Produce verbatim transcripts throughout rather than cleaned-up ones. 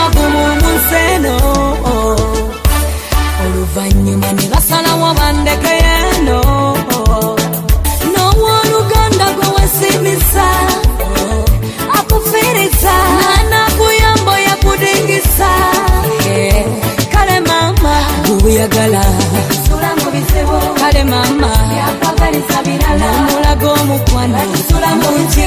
bagumu mu nseno oluvannyuma ne basalawo bandeke eno n'owoluganda gwe wesimisa akufiriza nanakuyambo yakudingisa kale mama guyagala kale mama namulaga omukwano mungi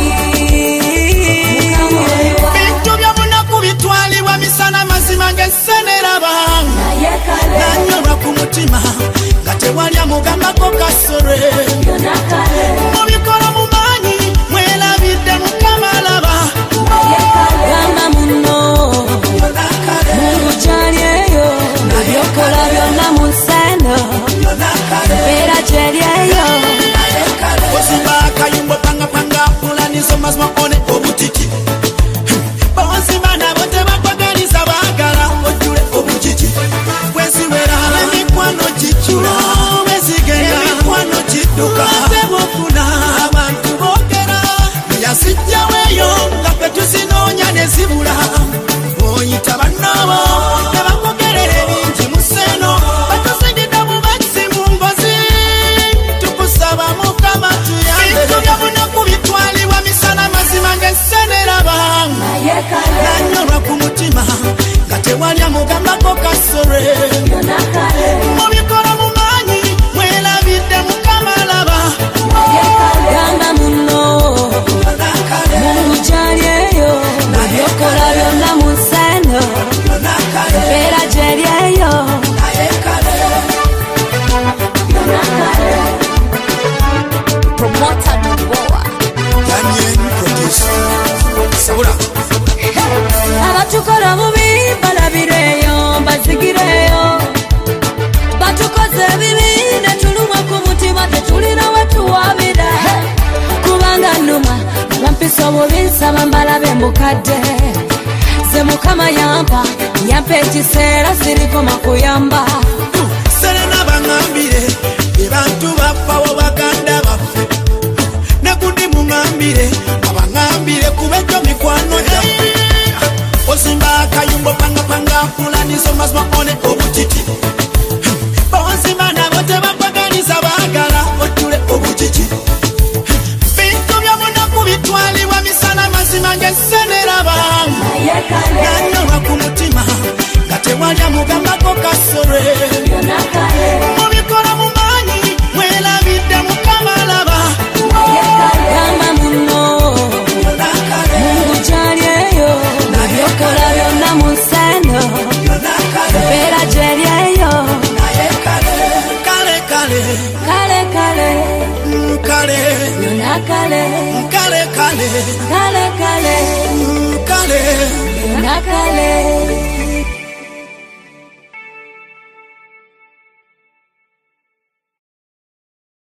bintu byomunaku bitwalibwa misana mazima ng'esseneraba nanyolwa ku mutima nga tewalya mugambako kasore mubikola mu maanyi mwelabidde mukama alaba gamba muno mungu kyali eyo ebyokola byonna mu nseno mbeera gyeri eyo osimba akayumbo pangapanga pulanizo mazima one obutiki bonsimba nabo tebakwaganiza baagala ojjule obukiki bwesiwera emikwano gicula bwezigenda emikwano gidduka tebofuna abantu boogera yasijjaweeyo nga ffe tuzinoonya ne zibula oyita bannabo nebakwogerera ebingi mu sseno batusigidde mu mazzi mu ngozi tukusaba mukama tuyambe bintu byomunaku bitwalibwa misana mazima ng'esseneraba nanyolwa ku mutima nga tewalya mugambako kasore mubikola mu maanyi mwelabidde mukama alaba gamba muno mungu kyali eyo ebyokola byonna mu nseno mbeera gyeri eyo promota duboa abatukola bubi balabireyo bazigireyo batukoze ebibi ne tulumwa ku mutima tetulina wetuwabira kubanga nnuma bampisa obubi nsaba mbalabe mukadde ze mukama yampa yampa ekiseera sirikoma kuyamba serena baŋambire ebantu bafawo baganda baffe nekundi muŋambire abaŋambire kubekyo mikwano gyaffe osimba akayumbo pangapanga pulanizo mazima one obutiti bonsimba nabo tebakwaganiza baagala ojjule obukiki bintu byomunaku bitwalibwa misana mazima ng'esseneraba nanyolwa ku mutima nga tewalya mugambako kasore mubikola mu maanyi mwelabidde mukama alaba gamba muno mungu kyali eyo ebyokola byonna mu nseno mbeera gyeri eyo kale kale kale kale kale yona kale kale kale kale kale kale yona kale